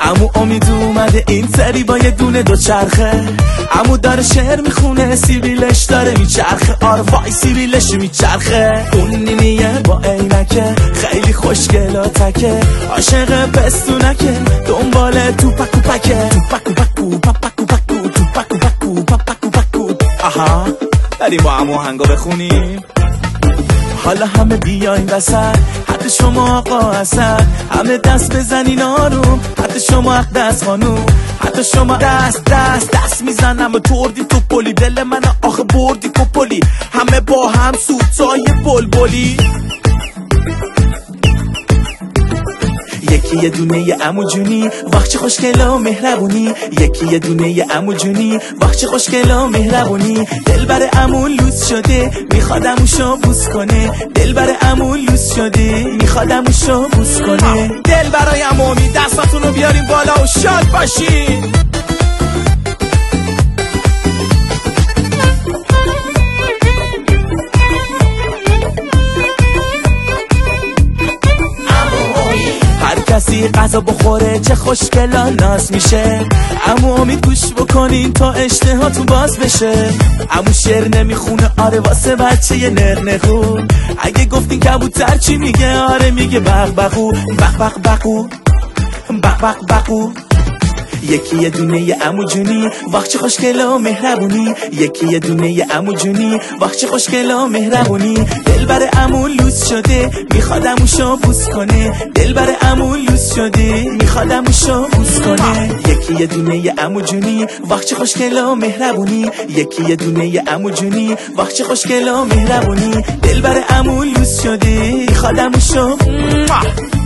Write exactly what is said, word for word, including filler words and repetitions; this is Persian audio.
عمو امید اومده این سری با یه دونه دو چرخه. عمو داره شعر میخونه سیبیلش داره میچرخه. آره وای سیبیلش میچرخه. اون نیمیه با عینکه خیلی خوشگلاتکه. عاشق پستونکه دنبال توپک و پکه. توپک و پکو پپک و پکو توپک و پکو پپک و پکو. آها بریم با عمو آهنگا بخونیم. حالا همه بیاین وسط حتی شما آقا هستن. همه دست بزنین آروم حتی شما حق دست خانوم. حتی شما دست دست دست میزنم و توردی تو پلی. دل من آخه بردی کپلی. همه با هم سوتای بلبلی. یکی یه دونه ی عمو جونی وقت خوشگلا و مهربونی. یکی یه دونه ی عمو جونی وقت خوشگلا و مهربونی. دل بر عمو لوس شده میخواد عموشو بوس کنه. دل بر عمو لوس شده میخواد عموشو بوس کنه. دل برای عمو می دستاتونو بیارین بالا و شاد باشین. کسی غذا بخوره چه خوشگلا ناز میشه. عمو امید گوش بکنین تا اشتها تو باز بشه. عمو شعر نمیخونه آره واسه بچه ی نرنخو. اگه گفتین کبوتر چی میگه آره میگه بق بقو بق بق بقو بق بق بقو. یکی یه دونه ی عمو جونی وقت خوشگلا و مهربونی. یکی یه دونه ی عمو جونی وقت خوشگلا و مهربونی. دل بر عمو لوس شده میخواد عموشو بوس کنه. دل بر عمو لوس شده میخواد عموشو بوس کنه. یکی یه دونه ی عمو جونی وقت خوشگلا و مهربونی. یکی یه دونه ی عمو جونی وقت خوشگلا و مهربونی. دل بر عمو لوس شده میخواد عموشو